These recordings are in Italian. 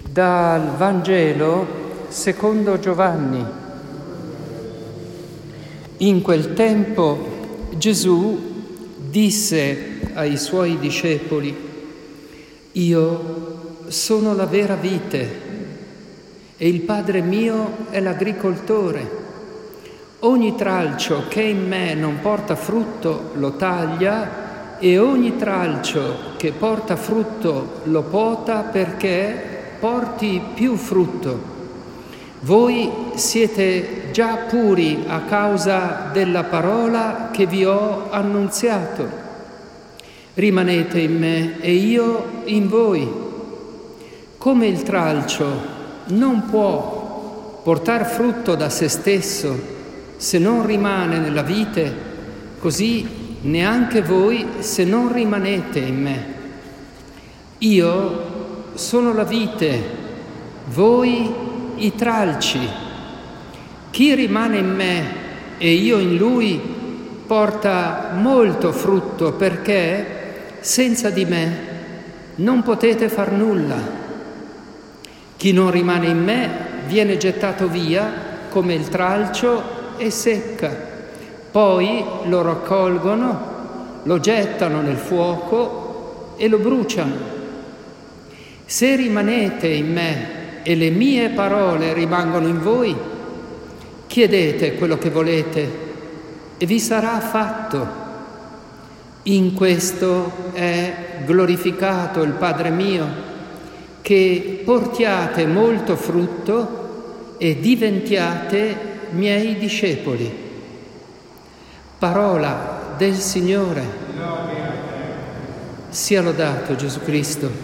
Dal Vangelo secondo Giovanni. In quel tempo Gesù disse ai suoi discepoli: Io sono la vera vite e il Padre mio è l'agricoltore. Ogni tralcio che in me non porta frutto lo taglia e ogni tralcio che porta frutto lo pota perché porti più frutto. Voi siete già puri a causa della parola che vi ho annunziato. Rimanete in me e io in voi. Come il tralcio non può portar frutto da se stesso se non rimane nella vite, così neanche voi se non rimanete in me. Io sono la vite, voi i tralci. Chi rimane in me e io in lui porta molto frutto, perché senza di me non potete far nulla. Chi non rimane in me viene gettato via come il tralcio e secca. Poi lo raccolgono, lo gettano nel fuoco e lo bruciano. Se rimanete in me e le mie parole rimangono in voi, chiedete quello che volete e vi sarà fatto. In questo è glorificato il Padre mio, che portiate molto frutto e diventiate miei discepoli. Parola del Signore. Sia lodato Gesù Cristo.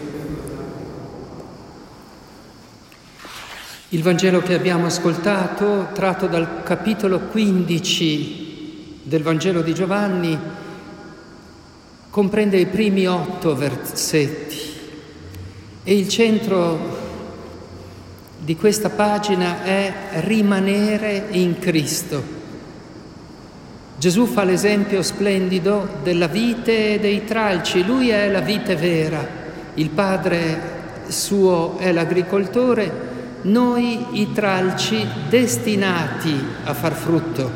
Il Vangelo che abbiamo ascoltato, tratto dal capitolo 15 del Vangelo di Giovanni, comprende i primi 8 versetti e il centro di questa pagina è rimanere in Cristo. Gesù fa l'esempio splendido della vite e dei tralci. Lui è la vite vera, il Padre suo è l'agricoltore, noi i tralci destinati a far frutto.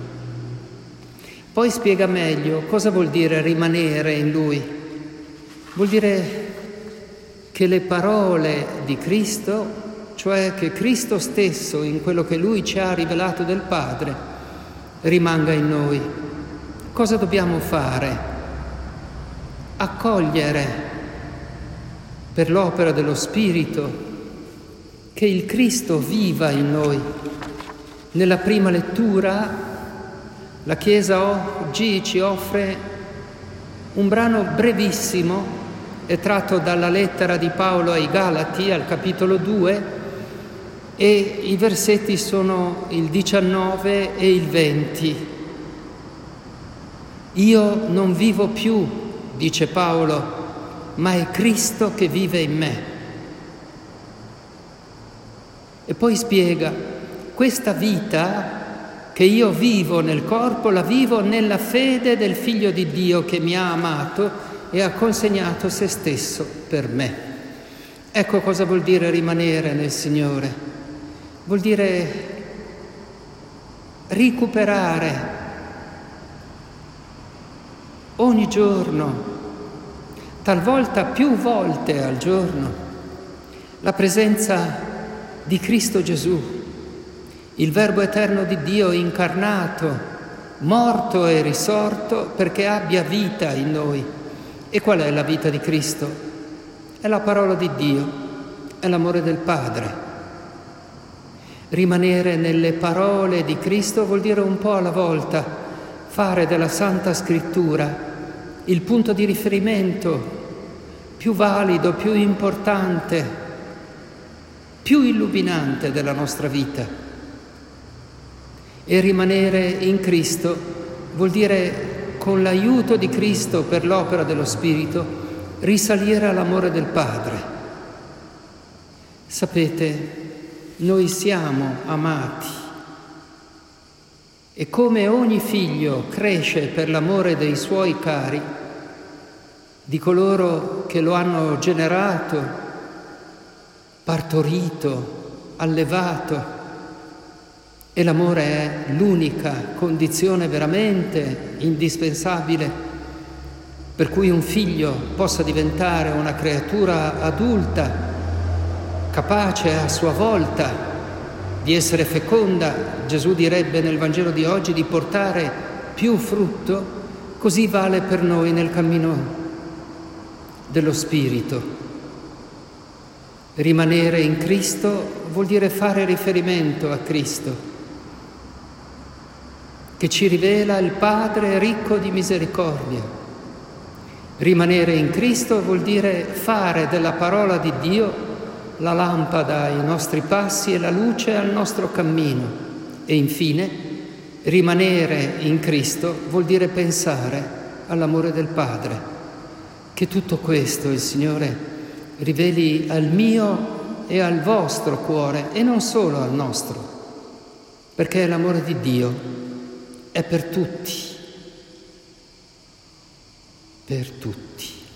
Poi spiega meglio cosa vuol dire rimanere in Lui. Vuol dire che le parole di Cristo, cioè che Cristo stesso, in quello che Lui ci ha rivelato del Padre, rimanga in noi. Cosa dobbiamo fare? Accogliere per l'opera dello Spirito che il Cristo viva in noi. Nella prima lettura la Chiesa oggi ci offre un brano brevissimo, è tratto dalla lettera di Paolo ai Galati, al capitolo 2, e i versetti sono il 19 e il 20. Io non vivo più, dice Paolo, ma è Cristo che vive in me. E poi spiega, questa vita che io vivo nel corpo, la vivo nella fede del Figlio di Dio che mi ha amato e ha consegnato se stesso per me. Ecco cosa vuol dire rimanere nel Signore. Vuol dire recuperare ogni giorno, talvolta più volte al giorno, la presenza di Cristo Gesù, il Verbo eterno di Dio incarnato, morto e risorto perché abbia vita in noi. E qual è la vita di Cristo? È la parola di Dio, è l'amore del Padre. Rimanere nelle parole di Cristo vuol dire un po' alla volta fare della Santa Scrittura il punto di riferimento più valido, più importante, più illuminante della nostra vita. E rimanere in Cristo vuol dire, con l'aiuto di Cristo per l'opera dello Spirito, risalire all'amore del Padre. Sapete, noi siamo amati e come ogni figlio cresce per l'amore dei suoi cari, di coloro che lo hanno generato partorito, allevato. E l'amore è l'unica condizione veramente indispensabile per cui un figlio possa diventare una creatura adulta, capace a sua volta di essere feconda, Gesù direbbe nel Vangelo di oggi, di portare più frutto. Così vale per noi nel cammino dello Spirito. Rimanere in Cristo vuol dire fare riferimento a Cristo, che ci rivela il Padre ricco di misericordia. Rimanere in Cristo vuol dire fare della parola di Dio la lampada ai nostri passi e la luce al nostro cammino. E infine, rimanere in Cristo vuol dire pensare all'amore del Padre. Che tutto questo il Signore riveli al mio e al vostro cuore, e non solo al nostro, perché l'amore di Dio è per tutti, per tutti.